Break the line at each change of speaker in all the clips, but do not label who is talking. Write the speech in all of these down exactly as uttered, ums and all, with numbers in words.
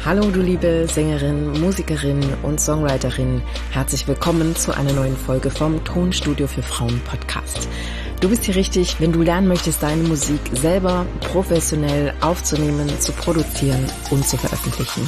Hallo du liebe Sängerin, Musikerin und Songwriterin, herzlich willkommen zu einer neuen Folge vom Tonstudio für Frauen Podcast. Du bist hier richtig, wenn du lernen möchtest, deine Musik selber professionell aufzunehmen, zu produzieren und zu veröffentlichen.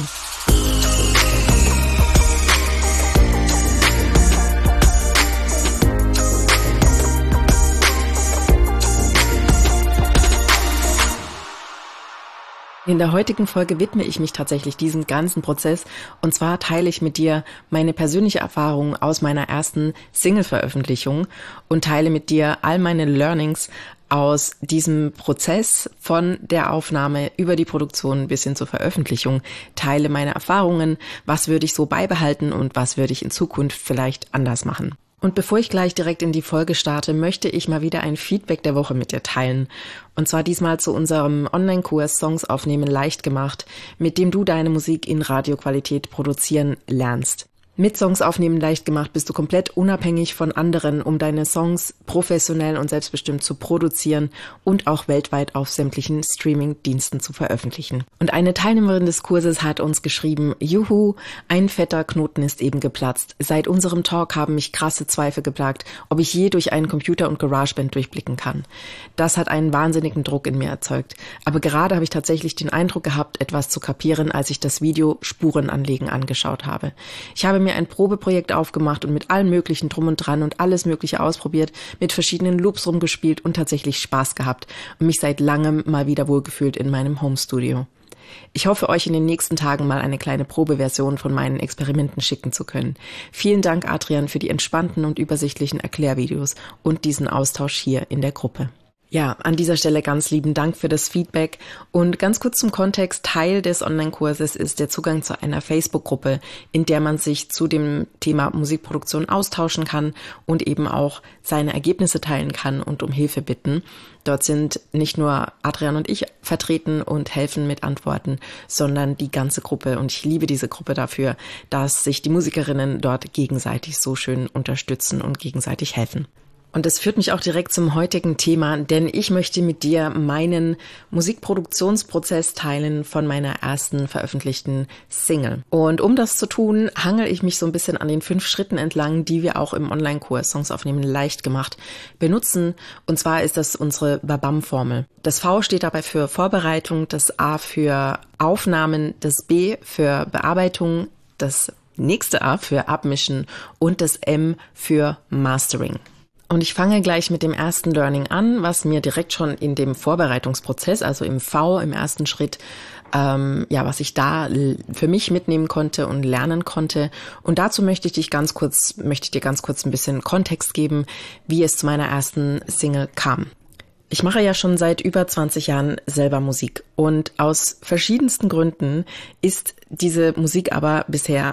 In der heutigen Folge widme ich mich tatsächlich diesem ganzen Prozess und zwar teile ich mit dir meine persönliche Erfahrung aus meiner ersten Single-Veröffentlichung und teile mit dir all meine Learnings aus diesem Prozess von der Aufnahme über die Produktion bis hin zur Veröffentlichung, teile meine Erfahrungen, was würde ich so beibehalten und was würde ich in Zukunft vielleicht anders machen. Und bevor ich gleich direkt in die Folge starte, möchte ich mal wieder ein Feedback der Woche mit dir teilen. Und zwar diesmal zu unserem Online-Kurs Songs aufnehmen leicht gemacht, mit dem du deine Musik in Radioqualität produzieren lernst. Mit Songs aufnehmen leicht gemacht bist du komplett unabhängig von anderen, um deine Songs professionell und selbstbestimmt zu produzieren und auch weltweit auf sämtlichen Streaming-Diensten zu veröffentlichen. Und eine Teilnehmerin des Kurses hat uns geschrieben, Juhu, ein fetter Knoten ist eben geplatzt. Seit unserem Talk haben mich krasse Zweifel geplagt, ob ich je durch einen Computer und GarageBand durchblicken kann. Das hat einen wahnsinnigen Druck in mir erzeugt. Aber gerade habe ich tatsächlich den Eindruck gehabt, etwas zu kapieren, als ich das Video Spuren anlegen angeschaut habe. Ich habe mir ein Probeprojekt aufgemacht und mit allem möglichen drum und dran und alles mögliche ausprobiert, mit verschiedenen Loops rumgespielt und tatsächlich Spaß gehabt und mich seit langem mal wieder wohlgefühlt in meinem Homestudio. Ich hoffe, euch in den nächsten Tagen mal eine kleine Probeversion von meinen Experimenten schicken zu können. Vielen Dank, Adrian, für die entspannten und übersichtlichen Erklärvideos und diesen Austausch hier in der Gruppe. Ja, an dieser Stelle ganz lieben Dank für das Feedback und ganz kurz zum Kontext. Teil des Online-Kurses ist der Zugang zu einer Facebook-Gruppe, in der man sich zu dem Thema Musikproduktion austauschen kann und eben auch seine Ergebnisse teilen kann und um Hilfe bitten. Dort sind nicht nur Adrian und ich vertreten und helfen mit Antworten, sondern die ganze Gruppe. Und ich liebe diese Gruppe dafür, dass sich die Musikerinnen dort gegenseitig so schön unterstützen und gegenseitig helfen. Und das führt mich auch direkt zum heutigen Thema, denn ich möchte mit dir meinen Musikproduktionsprozess teilen von meiner ersten veröffentlichten Single. Und um das zu tun, hangel ich mich so ein bisschen an den fünf Schritten entlang, die wir auch im Online-Kurs Songs aufnehmen leicht gemacht benutzen. Und zwar ist das unsere Babam-Formel. Das V steht dabei für Vorbereitung, das A für Aufnahmen, das B für Bearbeitung, das nächste A für Abmischen und das M für Mastering. Und ich fange gleich mit dem ersten Learning an, was mir direkt schon in dem Vorbereitungsprozess, also im V, im ersten Schritt, ähm, ja, was ich da für mich mitnehmen konnte und lernen konnte. Und dazu möchte ich dich ganz kurz, möchte ich dir ganz kurz ein bisschen Kontext geben, wie es zu meiner ersten Single kam. Ich mache ja schon seit über zwanzig Jahren selber Musik und aus verschiedensten Gründen ist diese Musik aber bisher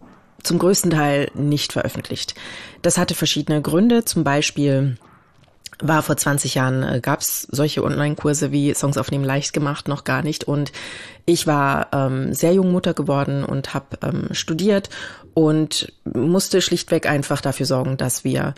zum größten Teil nicht veröffentlicht. Das hatte verschiedene Gründe. Zum Beispiel war vor zwanzig Jahren, äh, gab es solche Online-Kurse wie Songs aufnehmen leicht gemacht noch gar nicht. Und ich war ähm, sehr jung Mutter geworden und habe ähm, studiert und musste schlichtweg einfach dafür sorgen, dass wir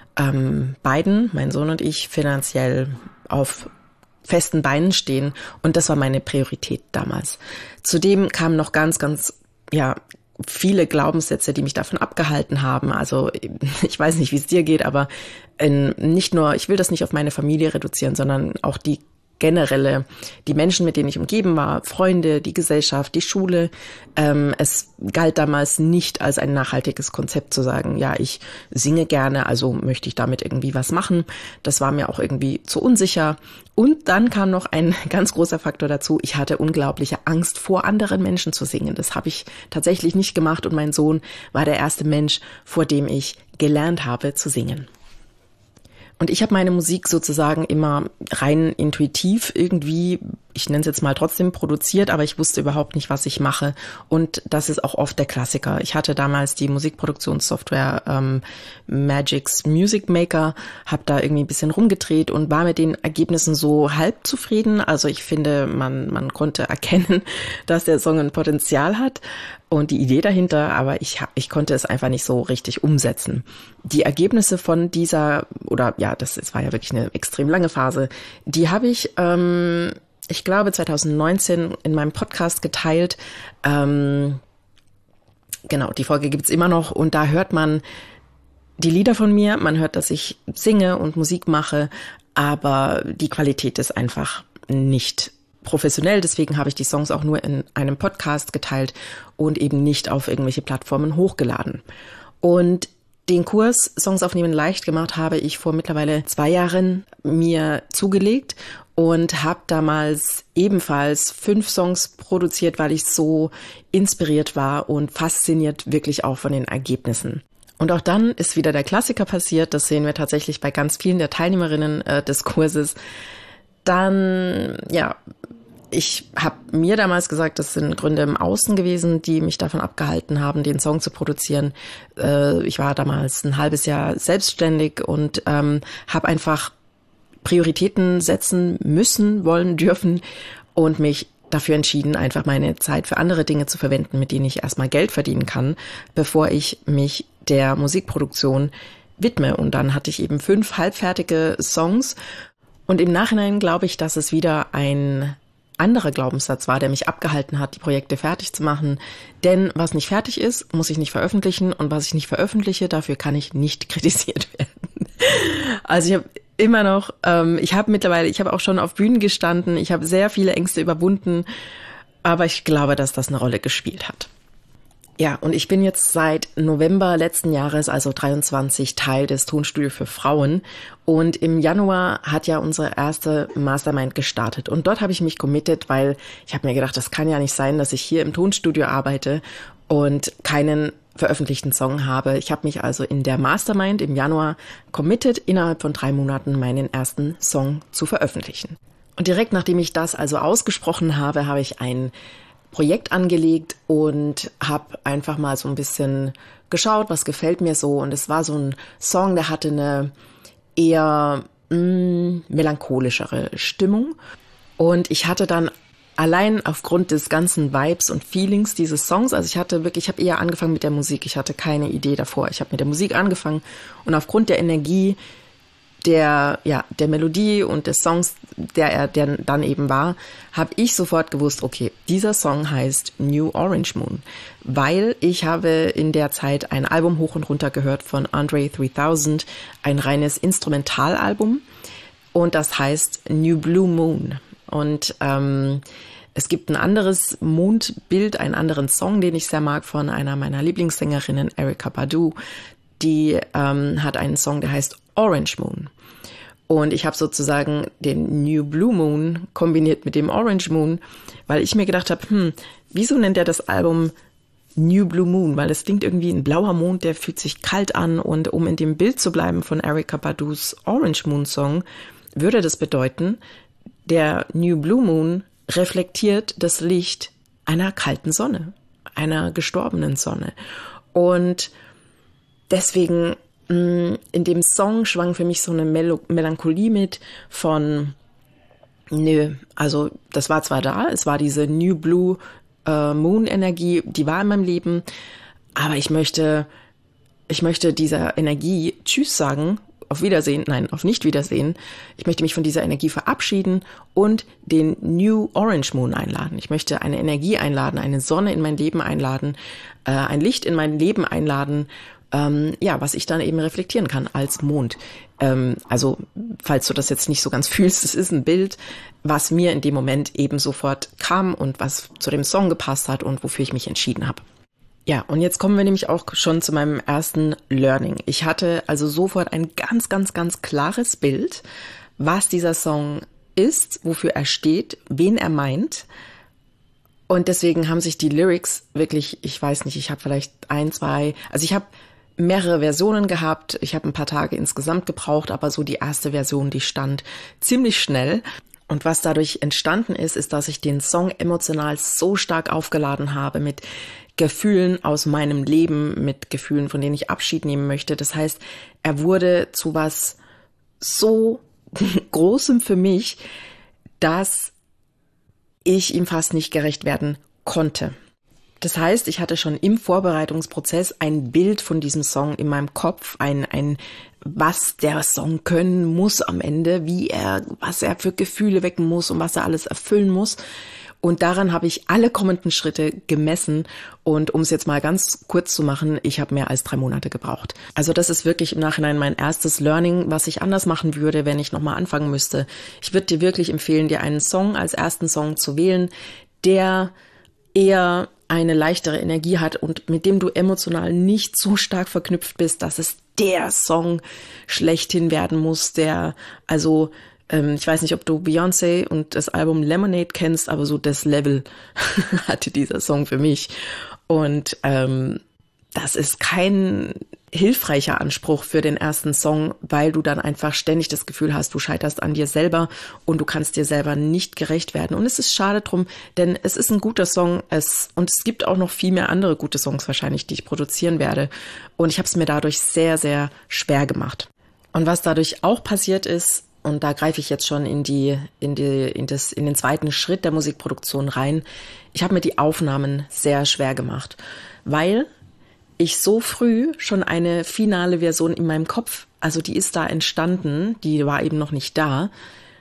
ähm, beiden, mein Sohn und ich, finanziell auf festen Beinen stehen. Und das war meine Priorität damals. Zudem kamen noch ganz, ganz, ja, viele Glaubenssätze, die mich davon abgehalten haben. Also ich weiß nicht, wie es dir geht, aber in, nicht nur, ich will das nicht auf meine Familie reduzieren, sondern auch die generelle, die Menschen, mit denen ich umgeben war, Freunde, die Gesellschaft, die Schule. Ähm, es galt damals nicht als ein nachhaltiges Konzept zu sagen, ja, ich singe gerne, also möchte ich damit irgendwie was machen. Das war mir auch irgendwie zu unsicher. Und dann kam noch ein ganz großer Faktor dazu. Ich hatte unglaubliche Angst, vor anderen Menschen zu singen. Das habe ich tatsächlich nicht gemacht und mein Sohn war der erste Mensch, vor dem ich gelernt habe zu singen. Und ich habe meine Musik sozusagen immer rein intuitiv irgendwie, ich nenne es jetzt mal trotzdem produziert, aber ich wusste überhaupt nicht, was ich mache. Und das ist auch oft der Klassiker. Ich hatte damals die Musikproduktionssoftware ähm, Magix Music Maker, habe da irgendwie ein bisschen rumgedreht und war mit den Ergebnissen so halb zufrieden. Also ich finde, man man konnte erkennen, dass der Song ein Potenzial hat und die Idee dahinter, aber ich ich konnte es einfach nicht so richtig umsetzen. Die Ergebnisse von dieser, oder ja, das, das war ja wirklich eine extrem lange Phase, die habe ich ähm, ich glaube, zwanzig neunzehn in meinem Podcast geteilt. Ähm, genau, die Folge gibt's immer noch und da hört man die Lieder von mir, man hört, dass ich singe und Musik mache, aber die Qualität ist einfach nicht professionell. Deswegen habe ich die Songs auch nur in einem Podcast geteilt und eben nicht auf irgendwelche Plattformen hochgeladen. Und den Kurs Songs aufnehmen leicht gemacht habe ich vor mittlerweile zwei Jahren mir zugelegt und habe damals ebenfalls fünf Songs produziert, weil ich so inspiriert war und fasziniert wirklich auch von den Ergebnissen. Und auch dann ist wieder der Klassiker passiert, das sehen wir tatsächlich bei ganz vielen der Teilnehmerinnen äh, des Kurses. Dann, ja, ich habe mir damals gesagt, das sind Gründe im Außen gewesen, die mich davon abgehalten haben, den Song zu produzieren. Äh, ich war damals ein halbes Jahr selbstständig und ähm, habe einfach Prioritäten setzen müssen, wollen, dürfen und mich dafür entschieden, einfach meine Zeit für andere Dinge zu verwenden, mit denen ich erstmal Geld verdienen kann, bevor ich mich der Musikproduktion widme. Und dann hatte ich eben fünf halbfertige Songs. Und im Nachhinein glaube ich, dass es wieder ein anderer Glaubenssatz war, der mich abgehalten hat, die Projekte fertig zu machen. Denn was nicht fertig ist, muss ich nicht veröffentlichen. Und was ich nicht veröffentliche, dafür kann ich nicht kritisiert werden. Also ich habe immer noch, ähm, ich habe mittlerweile, ich habe auch schon auf Bühnen gestanden, ich habe sehr viele Ängste überwunden, aber ich glaube, dass das eine Rolle gespielt hat. Ja, und ich bin jetzt seit November letzten Jahres, also dreiundzwanzig, Teil des Tonstudio für Frauen. Und im Januar hat ja unsere erste Mastermind gestartet. Und dort habe ich mich committed, weil ich habe mir gedacht, das kann ja nicht sein, dass ich hier im Tonstudio arbeite und keinen veröffentlichten Song habe. Ich habe mich also in der Mastermind im Januar committed, innerhalb von drei Monaten meinen ersten Song zu veröffentlichen. Und direkt nachdem ich das also ausgesprochen habe, habe ich ein Projekt angelegt und habe einfach mal so ein bisschen geschaut, was gefällt mir so. Und es war so ein Song, der hatte eine eher mh, melancholischere Stimmung. Und ich hatte dann allein aufgrund des ganzen Vibes und Feelings dieses Songs, also ich hatte wirklich, ich habe eher angefangen mit der Musik, ich hatte keine Idee davor. Ich habe mit der Musik angefangen und aufgrund der Energie, der ja der Melodie und des Songs, der er der dann eben war, habe ich sofort gewusst, okay, dieser Song heißt New Orange Moon, weil ich habe in der Zeit ein Album hoch und runter gehört von Andre dreitausend, ein reines Instrumentalalbum und das heißt New Blue Moon und ähm, es gibt ein anderes Mondbild, einen anderen Song, den ich sehr mag, von einer meiner Lieblingssängerinnen, Erykah Badu. Die ähm, hat einen Song, der heißt Orange Moon. Und ich habe sozusagen den New Blue Moon kombiniert mit dem Orange Moon, weil ich mir gedacht habe, hm, wieso nennt er das Album New Blue Moon? Weil es klingt irgendwie ein blauer Mond, der fühlt sich kalt an. Und um in dem Bild zu bleiben von Erykah Badus Orange Moon Song, würde das bedeuten, der New Blue Moon reflektiert das Licht einer kalten Sonne, einer gestorbenen Sonne. Und deswegen, in dem Song schwang für mich so eine Mel- Melancholie mit von, nö, also das war zwar da, es war diese New Blue äh, Moon Energie, die war in meinem Leben, aber ich möchte, ich möchte dieser Energie Tschüss sagen, auf Wiedersehen, nein, auf Nicht-Wiedersehen. Ich möchte mich von dieser Energie verabschieden und den New Orange Moon einladen. Ich möchte eine Energie einladen, eine Sonne in mein Leben einladen, äh, ein Licht in mein Leben einladen, Ähm, ja, was ich dann eben reflektieren kann als Mond. Ähm, also, falls du das jetzt nicht so ganz fühlst, es ist ein Bild, was mir in dem Moment eben sofort kam und was zu dem Song gepasst hat und wofür ich mich entschieden habe. Ja, und jetzt kommen wir nämlich auch schon zu meinem ersten Learning. Ich hatte also sofort ein ganz, ganz, ganz klares Bild, was dieser Song ist, wofür er steht, wen er meint. Und deswegen haben sich die Lyrics wirklich, ich weiß nicht, ich habe vielleicht ein, zwei, also ich habe mehrere Versionen gehabt. Ich habe ein paar Tage insgesamt gebraucht, aber so die erste Version, die stand ziemlich schnell. Und was dadurch entstanden ist, ist, dass ich den Song emotional so stark aufgeladen habe mit Gefühlen aus meinem Leben, mit Gefühlen, von denen ich Abschied nehmen möchte. Das heißt, er wurde zu was so Großem für mich, dass ich ihm fast nicht gerecht werden konnte. Das heißt, ich hatte schon im Vorbereitungsprozess ein Bild von diesem Song in meinem Kopf, ein, ein, was der Song können muss am Ende, wie er, was er für Gefühle wecken muss und was er alles erfüllen muss. Und daran habe ich alle kommenden Schritte gemessen. Und um es jetzt mal ganz kurz zu machen, ich habe mehr als drei Monate gebraucht. Also das ist wirklich im Nachhinein mein erstes Learning, was ich anders machen würde, wenn ich nochmal anfangen müsste. Ich würde dir wirklich empfehlen, dir einen Song als ersten Song zu wählen, der eher eine leichtere Energie hat und mit dem du emotional nicht so stark verknüpft bist, dass es der Song schlechthin werden muss, der, also, ähm, ich weiß nicht, ob du Beyoncé und das Album Lemonade kennst, aber so das Level hatte dieser Song für mich. Und ähm, das ist kein hilfreicher Anspruch für den ersten Song, weil du dann einfach ständig das Gefühl hast, du scheiterst an dir selber und du kannst dir selber nicht gerecht werden. Und es ist schade drum, denn es ist ein guter Song es, und es gibt auch noch viel mehr andere gute Songs wahrscheinlich, die ich produzieren werde. Und ich habe es mir dadurch sehr, sehr schwer gemacht. Und was dadurch auch passiert ist, und da greife ich jetzt schon in die, in die, in das, in den zweiten Schritt der Musikproduktion rein, ich habe mir die Aufnahmen sehr schwer gemacht, weil ich so früh schon eine finale Version in meinem Kopf, also die ist da entstanden, die war eben noch nicht da,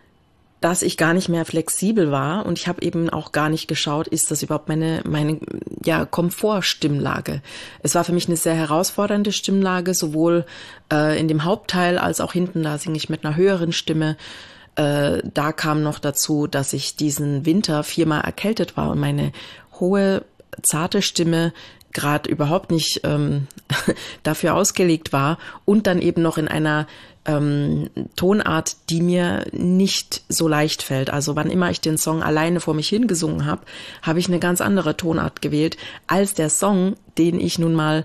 dass ich gar nicht mehr flexibel war und ich habe eben auch gar nicht geschaut, ist das überhaupt meine meine ja Komfortstimmlage. Es war für mich eine sehr herausfordernde Stimmlage, sowohl äh, in dem Hauptteil als auch hinten, da singe ich mit einer höheren Stimme. Äh, da kam noch dazu, dass ich diesen Winter viermal erkältet war und meine hohe, zarte Stimme gerade überhaupt nicht ähm, dafür ausgelegt war und dann eben noch in einer ähm, Tonart, die mir nicht so leicht fällt. Also wann immer ich den Song alleine vor mich hingesungen habe, habe ich eine ganz andere Tonart gewählt als der Song, den ich nun mal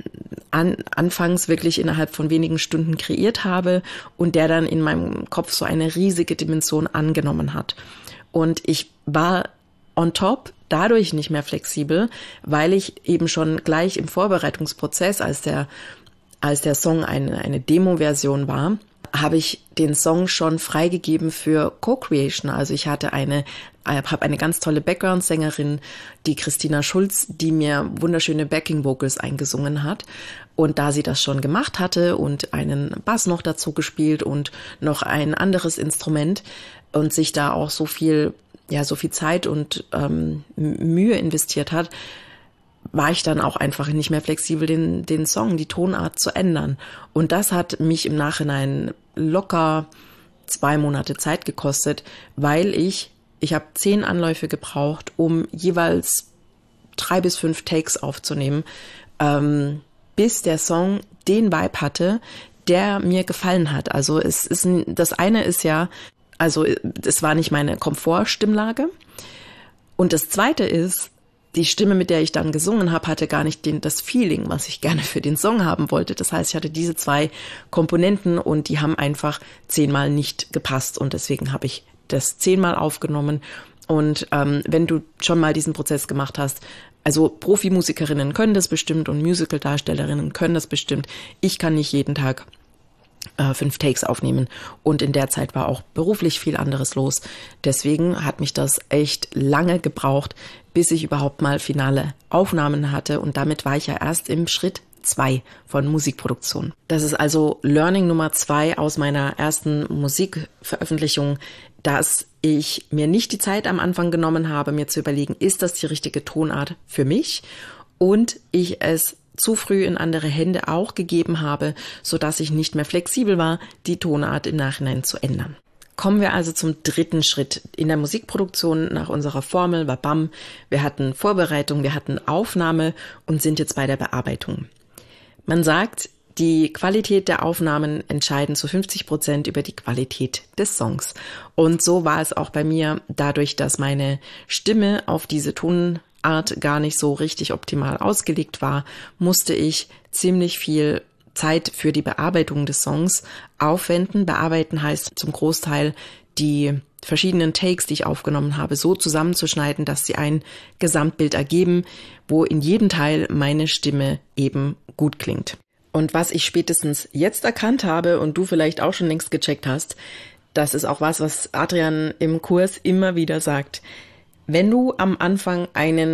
an, anfangs wirklich innerhalb von wenigen Stunden kreiert habe und der dann in meinem Kopf so eine riesige Dimension angenommen hat. Und ich war on top dadurch nicht mehr flexibel, weil ich eben schon gleich im Vorbereitungsprozess, als der, als der Song eine, eine Demo-Version war, habe ich den Song schon freigegeben für Co-Creation. Also ich hatte eine, habe eine ganz tolle Background-Sängerin, die Christina Schulz, die mir wunderschöne Backing-Vocals eingesungen hat. Und da sie das schon gemacht hatte und einen Bass noch dazu gespielt und noch ein anderes Instrument und sich da auch so viel ja so viel Zeit und ähm, Mühe investiert hat, war ich dann auch einfach nicht mehr flexibel, den den Song, die Tonart zu ändern. Und das hat mich im Nachhinein locker zwei Monate Zeit gekostet, weil ich, ich habe zehn Anläufe gebraucht, um jeweils drei bis fünf Takes aufzunehmen, ähm, bis der Song den Vibe hatte, der mir gefallen hat. Also es ist, das eine ist ja, Also es war nicht meine Komfortstimmlage. Und das Zweite ist, die Stimme, mit der ich dann gesungen habe, hatte gar nicht den, das Feeling, was ich gerne für den Song haben wollte. Das heißt, ich hatte diese zwei Komponenten und die haben einfach zehnmal nicht gepasst. Und deswegen habe ich das zehnmal aufgenommen. Und ähm, wenn du schon mal diesen Prozess gemacht hast, also Profimusikerinnen können das bestimmt und Musicaldarstellerinnen können das bestimmt. Ich kann nicht jeden Tag fünf Takes aufnehmen und in der Zeit war auch beruflich viel anderes los. Deswegen hat mich das echt lange gebraucht, bis ich überhaupt mal finale Aufnahmen hatte und damit war ich ja erst im Schritt zwei von Musikproduktion. Das ist also Learning Nummer zwei aus meiner ersten Musikveröffentlichung, dass ich mir nicht die Zeit am Anfang genommen habe, mir zu überlegen, ist das die richtige Tonart für mich und ich es zu früh in andere Hände auch gegeben habe, so dass ich nicht mehr flexibel war, die Tonart im Nachhinein zu ändern. Kommen wir also zum dritten Schritt in der Musikproduktion nach unserer Formel, babam. Wir hatten Vorbereitung, wir hatten Aufnahme und sind jetzt bei der Bearbeitung. Man sagt, die Qualität der Aufnahmen entscheiden zu fünfzig Prozent über die Qualität des Songs. Und so war es auch bei mir, dadurch, dass meine Stimme auf diese Tonart gar nicht so richtig optimal ausgelegt war, musste ich ziemlich viel Zeit für die Bearbeitung des Songs aufwenden. Bearbeiten heißt zum Großteil die verschiedenen Takes, die ich aufgenommen habe, so zusammenzuschneiden, dass sie ein Gesamtbild ergeben, wo in jedem Teil meine Stimme eben gut klingt. Und was ich spätestens jetzt erkannt habe und du vielleicht auch schon längst gecheckt hast, das ist auch was, was Adrian im Kurs immer wieder sagt. Wenn du am Anfang einen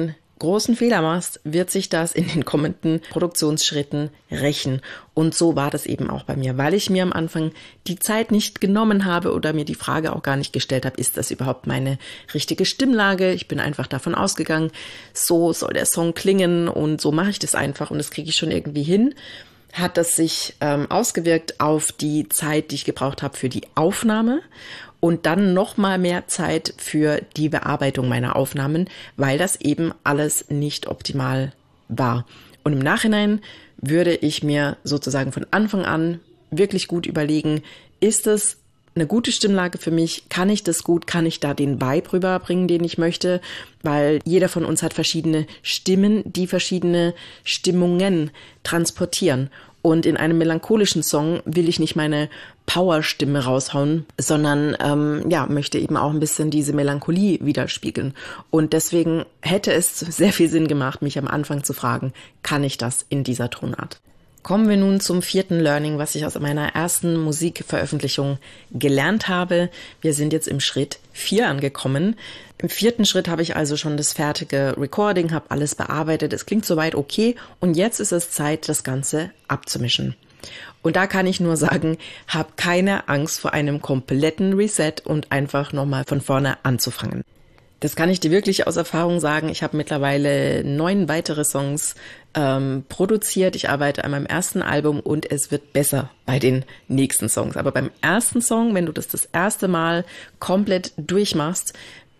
großen Fehler machst, wird sich das in den kommenden Produktionsschritten rächen. Und so war das eben auch bei mir, weil ich mir am Anfang die Zeit nicht genommen habe oder mir die Frage auch gar nicht gestellt habe, ist das überhaupt meine richtige Stimmlage? Ich bin einfach davon ausgegangen, so soll der Song klingen und so mache ich das einfach und das kriege ich schon irgendwie hin. Hat das sich ähm, ausgewirkt auf die Zeit, die ich gebraucht habe für die Aufnahme und dann noch mal mehr Zeit für die Bearbeitung meiner Aufnahmen, weil das eben alles nicht optimal war. Und im Nachhinein würde ich mir sozusagen von Anfang an wirklich gut überlegen, ist es eine gute Stimmlage für mich? Kann ich das gut? Kann ich da den Vibe rüberbringen, den ich möchte? Weil jeder von uns hat verschiedene Stimmen, die verschiedene Stimmungen transportieren. Und in einem melancholischen Song will ich nicht meine Powerstimme raushauen, sondern ähm, ja, möchte eben auch ein bisschen diese Melancholie widerspiegeln. Und deswegen hätte es sehr viel Sinn gemacht, mich am Anfang zu fragen, kann ich das in dieser Tonart? Kommen wir nun zum vierten Learning, was ich aus meiner ersten Musikveröffentlichung gelernt habe. Wir sind jetzt im Schritt vier angekommen. Im vierten Schritt habe ich also schon das fertige Recording, habe alles bearbeitet. Es klingt soweit okay und jetzt ist es Zeit, das Ganze abzumischen. Und da kann ich nur sagen, hab keine Angst vor einem kompletten Reset und einfach nochmal von vorne anzufangen. Das kann ich dir wirklich aus Erfahrung sagen. Ich habe mittlerweile neun weitere Songs ähm, produziert. Ich arbeite an meinem ersten Album und es wird besser bei den nächsten Songs. Aber beim ersten Song, wenn du das das erste Mal komplett durchmachst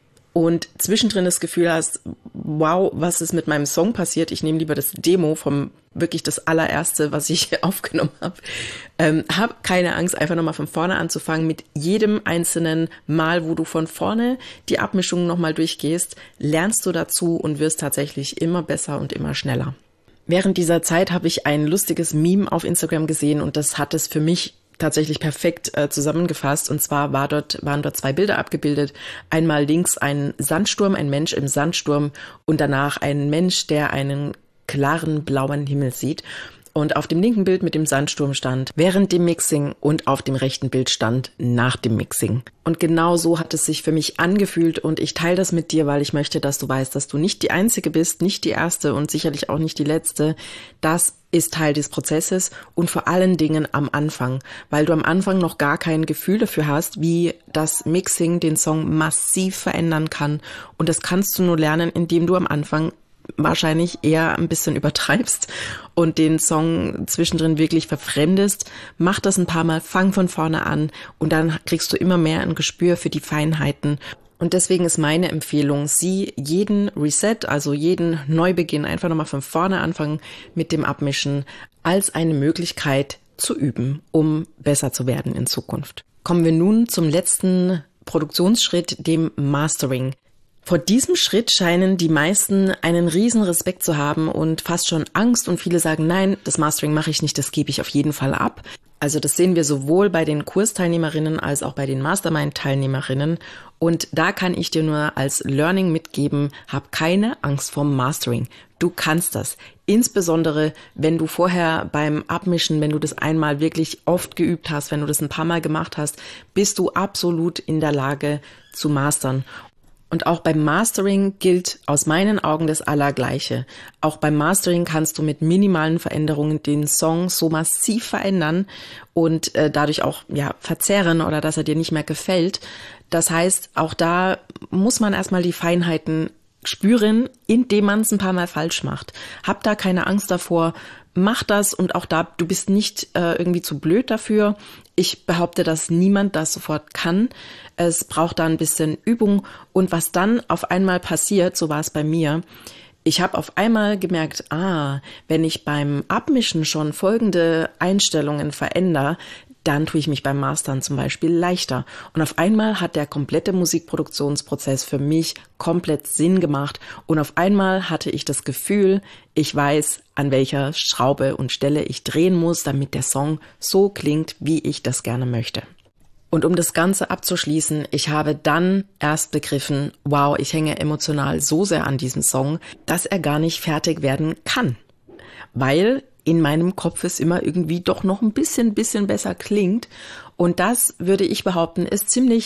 und zwischendrin das Gefühl hast, wow, was ist mit meinem Song passiert? Ich nehme lieber das Demo vom wirklich das allererste, was ich aufgenommen habe. Ähm, hab keine Angst, einfach nochmal von vorne anzufangen. Mit jedem einzelnen Mal, wo du von vorne die Abmischung nochmal durchgehst, lernst du dazu und wirst tatsächlich immer besser und immer schneller. Während dieser Zeit habe ich ein lustiges Meme auf Instagram gesehen und das hat es für mich tatsächlich perfekt äh, zusammengefasst. Und zwar war dort, waren dort zwei Bilder abgebildet. Einmal links ein Sandsturm, ein Mensch im Sandsturm und danach ein Mensch, der einen klaren blauen Himmel sieht. Und auf dem linken Bild mit dem Sandsturm stand während dem Mixing und auf dem rechten Bild stand nach dem Mixing. Und genau so hat es sich für mich angefühlt und ich teile das mit dir, weil ich möchte, dass du weißt, dass du nicht die Einzige bist, nicht die Erste und sicherlich auch nicht die Letzte. Das ist Teil des Prozesses und vor allen Dingen am Anfang, weil du am Anfang noch gar kein Gefühl dafür hast, wie das Mixing den Song massiv verändern kann. Und das kannst du nur lernen, indem du am Anfang wahrscheinlich eher ein bisschen übertreibst und den Song zwischendrin wirklich verfremdest. Mach das ein paar Mal, fang von vorne an und dann kriegst du immer mehr ein Gespür für die Feinheiten. Und deswegen ist meine Empfehlung, sieh jeden Reset, also jeden Neubeginn, einfach nochmal von vorne anfangen mit dem Abmischen, als eine Möglichkeit zu üben, um besser zu werden in Zukunft. Kommen wir nun zum letzten Produktionsschritt, dem Mastering. Vor diesem Schritt scheinen die meisten einen riesen Respekt zu haben und fast schon Angst und viele sagen, nein, das Mastering mache ich nicht, das gebe ich auf jeden Fall ab. Also das sehen wir sowohl bei den Kursteilnehmerinnen als auch bei den Mastermind-Teilnehmerinnen und da kann ich dir nur als Learning mitgeben, hab keine Angst vorm Mastering. Du kannst das. Insbesondere, wenn du vorher beim Abmischen, wenn du das einmal wirklich oft geübt hast, wenn du das ein paar Mal gemacht hast, bist du absolut in der Lage zu mastern. Und auch beim Mastering gilt aus meinen Augen das Allergleiche. Auch beim Mastering kannst du mit minimalen Veränderungen den Song so massiv verändern und äh, dadurch auch ja verzerren oder dass er dir nicht mehr gefällt. Das heißt, auch da muss man erstmal die Feinheiten spüren, indem man es ein paar Mal falsch macht. Hab da keine Angst davor. Mach das und auch da, du bist nicht äh, irgendwie zu blöd dafür. Ich behaupte, dass niemand das sofort kann. Es braucht da ein bisschen Übung und was dann auf einmal passiert, so war es bei mir, ich habe auf einmal gemerkt, ah, wenn ich beim Abmischen schon folgende Einstellungen verändere, dann tue ich mich beim Mastern zum Beispiel leichter. Und auf einmal hat der komplette Musikproduktionsprozess für mich komplett Sinn gemacht. Und auf einmal hatte ich das Gefühl, ich weiß, an welcher Schraube und Stelle ich drehen muss, damit der Song so klingt, wie ich das gerne möchte. Und um das Ganze abzuschließen, ich habe dann erst begriffen, wow, ich hänge emotional so sehr an diesem Song, dass er gar nicht fertig werden kann. Weil in meinem Kopf es immer irgendwie doch noch ein bisschen, bisschen besser klingt. Und das, würde ich behaupten, ist ziemlich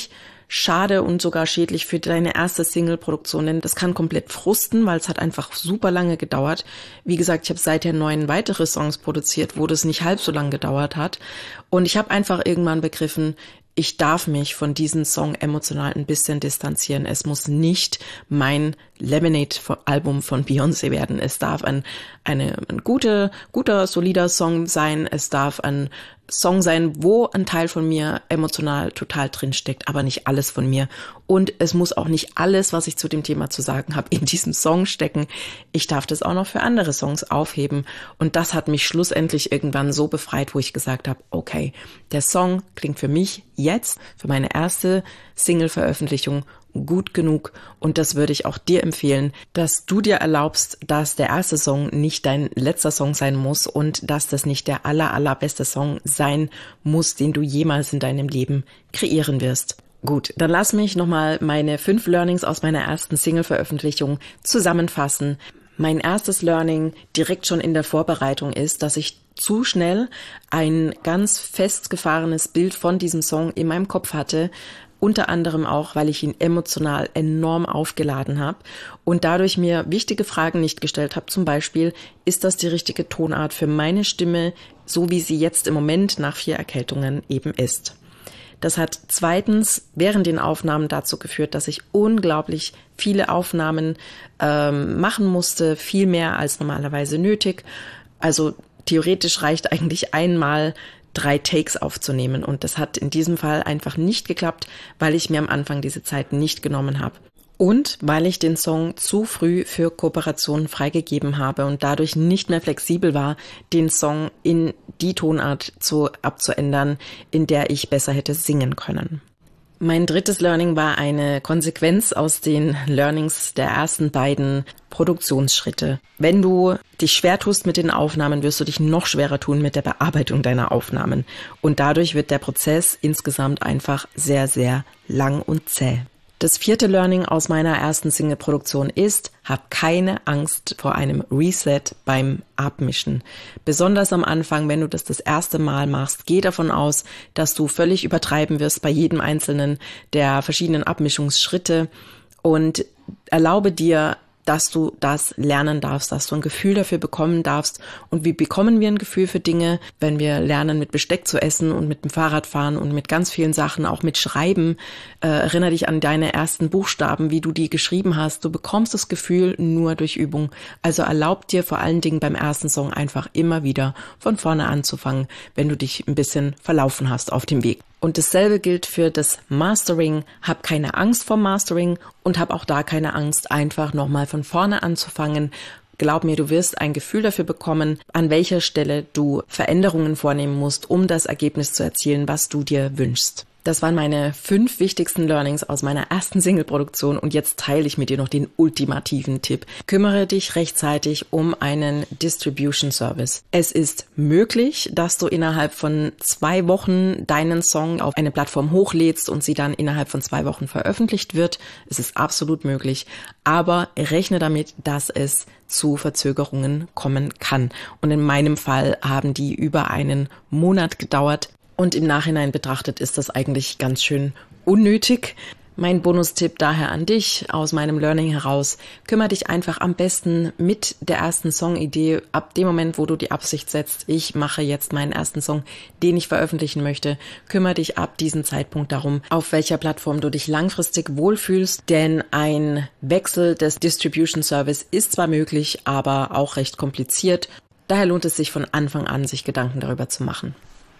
schade und sogar schädlich für deine erste Single-Produktion, denn das kann komplett frusten, weil es hat einfach super lange gedauert. Wie gesagt, ich habe seither neun weitere Songs produziert, wo das nicht halb so lang gedauert hat. Und ich habe einfach irgendwann begriffen, ich darf mich von diesem Song emotional ein bisschen distanzieren. Es muss nicht mein Lemonade-Album von Beyoncé werden. Es darf ein, eine, ein guter, guter, solider Song sein. Es darf ein Song sein, wo ein Teil von mir emotional total drinsteckt, aber nicht alles von mir. Und es muss auch nicht alles, was ich zu dem Thema zu sagen habe, in diesem Song stecken. Ich darf das auch noch für andere Songs aufheben. Und das hat mich schlussendlich irgendwann so befreit, wo ich gesagt habe, okay, der Song klingt für mich jetzt, für meine erste Single-Veröffentlichung, gut genug, und das würde ich auch dir empfehlen, dass du dir erlaubst, dass der erste Song nicht dein letzter Song sein muss und dass das nicht der aller, allerbeste Song sein muss, den du jemals in deinem Leben kreieren wirst. Gut, dann lass mich nochmal meine fünf Learnings aus meiner ersten Single-Veröffentlichung zusammenfassen. Mein erstes Learning direkt schon in der Vorbereitung ist, dass ich zu schnell ein ganz festgefahrenes Bild von diesem Song in meinem Kopf hatte, unter anderem auch, weil ich ihn emotional enorm aufgeladen habe und dadurch mir wichtige Fragen nicht gestellt habe. Zum Beispiel, ist das die richtige Tonart für meine Stimme, so wie sie jetzt im Moment nach vier Erkältungen eben ist? Das hat zweitens während den Aufnahmen dazu geführt, dass ich unglaublich viele Aufnahmen ähm, machen musste, viel mehr als normalerweise nötig. Also theoretisch reicht eigentlich einmal drei Takes aufzunehmen, und das hat in diesem Fall einfach nicht geklappt, weil ich mir am Anfang diese Zeit nicht genommen habe. Und weil ich den Song zu früh für Kooperationen freigegeben habe und dadurch nicht mehr flexibel war, den Song in die Tonart zu abzuändern, in der ich besser hätte singen können. Mein drittes Learning war eine Konsequenz aus den Learnings der ersten beiden Produktionsschritte. Wenn du dich schwer tust mit den Aufnahmen, wirst du dich noch schwerer tun mit der Bearbeitung deiner Aufnahmen. Und dadurch wird der Prozess insgesamt einfach sehr, sehr lang und zäh. Das vierte Learning aus meiner ersten Single-Produktion ist, hab keine Angst vor einem Reset beim Abmischen. Besonders am Anfang, wenn du das das erste Mal machst, geh davon aus, dass du völlig übertreiben wirst bei jedem einzelnen der verschiedenen Abmischungsschritte, und erlaube dir, dass du das lernen darfst, dass du ein Gefühl dafür bekommen darfst. Und wie bekommen wir ein Gefühl für Dinge? Wenn wir lernen, mit Besteck zu essen und mit dem Fahrrad fahren und mit ganz vielen Sachen, auch mit Schreiben. Äh, erinnere dich an deine ersten Buchstaben, wie du die geschrieben hast. Du bekommst das Gefühl nur durch Übung. Also erlaub dir vor allen Dingen beim ersten Song einfach immer wieder von vorne anzufangen, wenn du dich ein bisschen verlaufen hast auf dem Weg. Und dasselbe gilt für das Mastering. Hab keine Angst vor Mastering und hab auch da keine Angst, einfach nochmal von vorne anzufangen. Glaub mir, du wirst ein Gefühl dafür bekommen, an welcher Stelle du Veränderungen vornehmen musst, um das Ergebnis zu erzielen, was du dir wünschst. Das waren meine fünf wichtigsten Learnings aus meiner ersten Single-Produktion, und jetzt teile ich mit dir noch den ultimativen Tipp. Kümmere dich rechtzeitig um einen Distribution Service. Es ist möglich, dass du innerhalb von zwei Wochen deinen Song auf eine Plattform hochlädst und sie dann innerhalb von zwei Wochen veröffentlicht wird. Es ist absolut möglich, aber rechne damit, dass es zu Verzögerungen kommen kann. Und in meinem Fall haben die über einen Monat gedauert. Und im Nachhinein betrachtet ist das eigentlich ganz schön unnötig. Mein Bonustipp daher an dich aus meinem Learning heraus: Kümmere dich einfach am besten mit der ersten Songidee ab dem Moment, wo du die Absicht setzt, ich mache jetzt meinen ersten Song, den ich veröffentlichen möchte. Kümmere dich ab diesem Zeitpunkt darum, auf welcher Plattform du dich langfristig wohlfühlst, denn ein Wechsel des Distribution Service ist zwar möglich, aber auch recht kompliziert. Daher lohnt es sich von Anfang an, sich Gedanken darüber zu machen.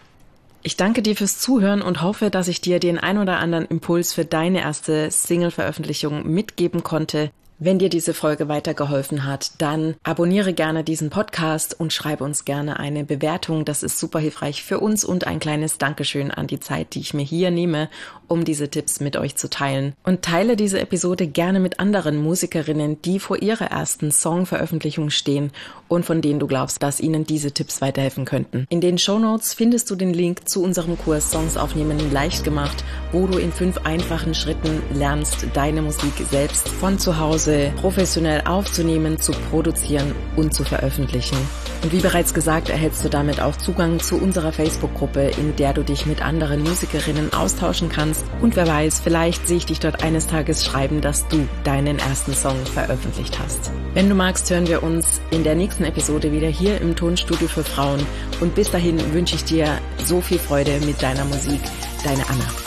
Ich danke dir fürs Zuhören und hoffe, dass ich dir den ein oder anderen Impuls für deine erste Single-Veröffentlichung mitgeben konnte. Wenn dir diese Folge weitergeholfen hat, dann abonniere gerne diesen Podcast und schreibe uns gerne eine Bewertung. Das ist super hilfreich für uns und ein kleines Dankeschön an die Zeit, die ich mir hier nehme, um diese Tipps mit euch zu teilen. Und teile diese Episode gerne mit anderen Musikerinnen, die vor ihrer ersten Songveröffentlichung stehen und von denen du glaubst, dass ihnen diese Tipps weiterhelfen könnten. In den Shownotes findest du den Link zu unserem Kurs Songs aufnehmen leicht gemacht, wo du in fünf einfachen Schritten lernst, deine Musik selbst von zu Hause professionell aufzunehmen, zu produzieren und zu veröffentlichen. Und wie bereits gesagt, erhältst du damit auch Zugang zu unserer Facebook-Gruppe, in der du dich mit anderen Musikerinnen austauschen kannst. Und wer weiß, vielleicht sehe ich dich dort eines Tages schreiben, dass du deinen ersten Song veröffentlicht hast. Wenn du magst, hören wir uns in der nächsten Episode wieder hier im Tonstudio für Frauen. Und bis dahin wünsche ich dir so viel Freude mit deiner Musik. Deine Anna.